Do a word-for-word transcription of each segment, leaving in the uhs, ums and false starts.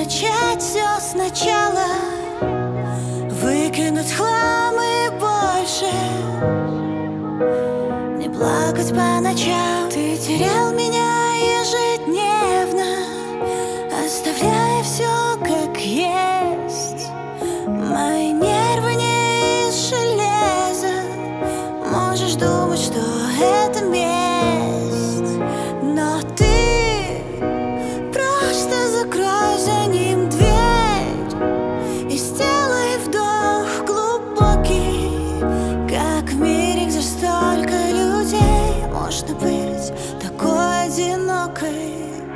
начать все сначала, выкинуть хлам и больше не плакать по ночам. Ты терял меня ежедневно, оставляя все как есть. Мои нервы не из железа, можешь думать, что это месть, но ты просто закрой за ним дверь и сделай вдох глубокий. Как в мире, где столько людей, можно быть такой одинокой.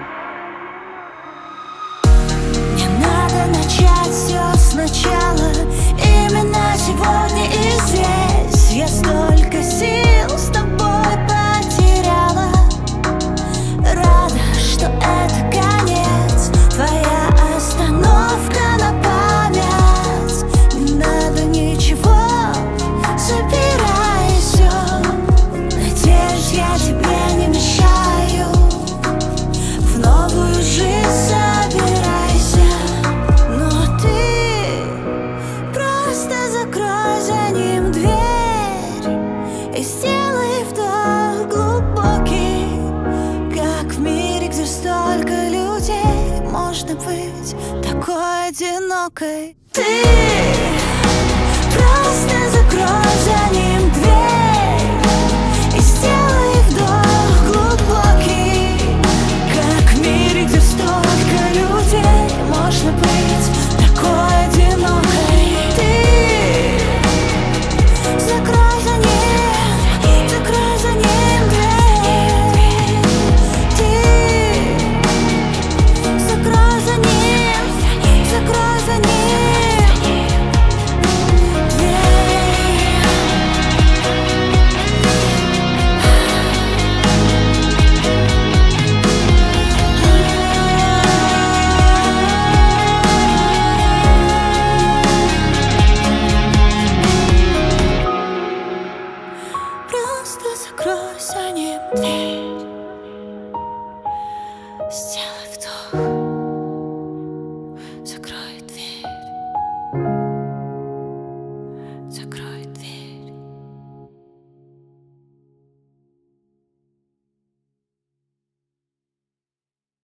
Мне надо начать все сначала, именно сегодня и здесь. Я столько сил с тобой потеряла, рада, что это конец, твоя остановка на память. Не надо ничего, забирай все. Надеюсь, я тебе не мешаю. В новую жизнь собирайся, но ты просто закрой за ним дверь и сделай вдох глубокий. Как в мире, где столько людей, можно быть такой одинокой.